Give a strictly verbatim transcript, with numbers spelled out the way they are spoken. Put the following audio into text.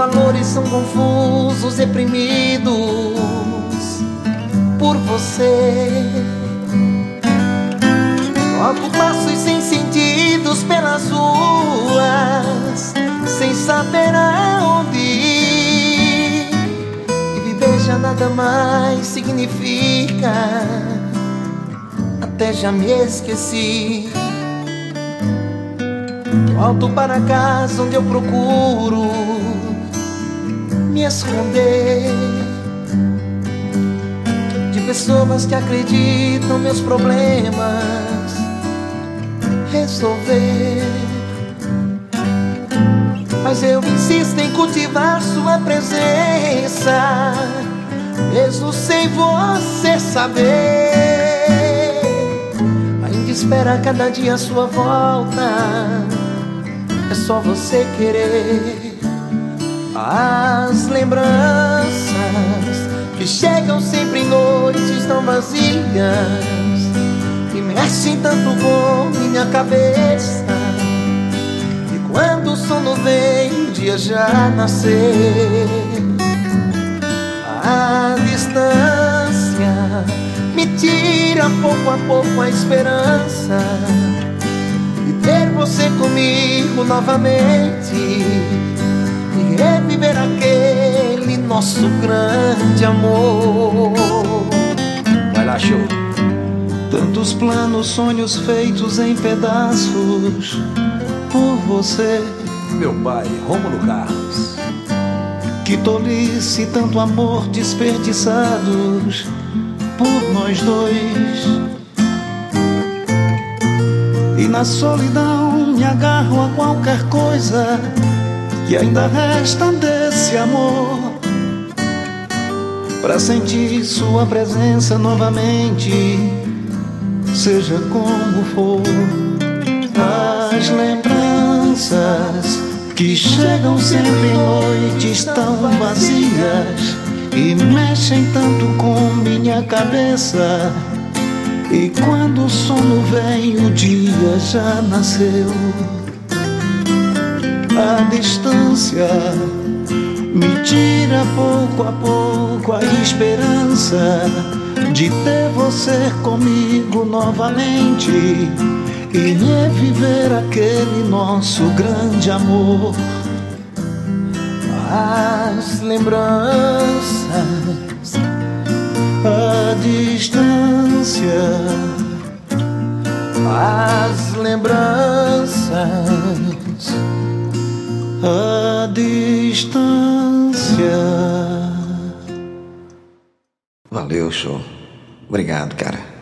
valores são confusos, reprimidos por você. Troco passos sem sentidos pelas ruas, sem saber aonde ir. E viver já nada mais significa, até já me esqueci. Volto para casa onde eu procuro me esconder de pessoas que acreditam meus problemas resolver. Mas eu insisto em cultivar sua presença, mesmo sem você saber. Ainda espera cada dia a sua volta, é só você querer. As lembranças que chegam sempre em noites tão vazias e mexem tanto com minha cabeça. E quando o sono vem, o dia já nasceu. A distância me tira pouco a pouco a esperança de ter você comigo novamente e reviver aquele nosso grande amor. Vai lá, show. Tantos planos, sonhos feitos em pedaços por você, Meu pai, Rômulo Carlos. que tolice, tanto amor desperdiçados por nós dois. E na solidão me agarro a qualquer coisa que ainda resta desse amor, pra sentir sua presença novamente, seja como for. As lembranças que chegam sempre em noites tão vazias e mexem tanto com minha cabeça. E quando o sono vem, o dia já nasceu. A distância me tira pouco a pouco a esperança de ter você comigo novamente e reviver aquele nosso grande amor. As lembranças, A distância, as lembranças, a distância. Valeu, show. Obrigado, cara.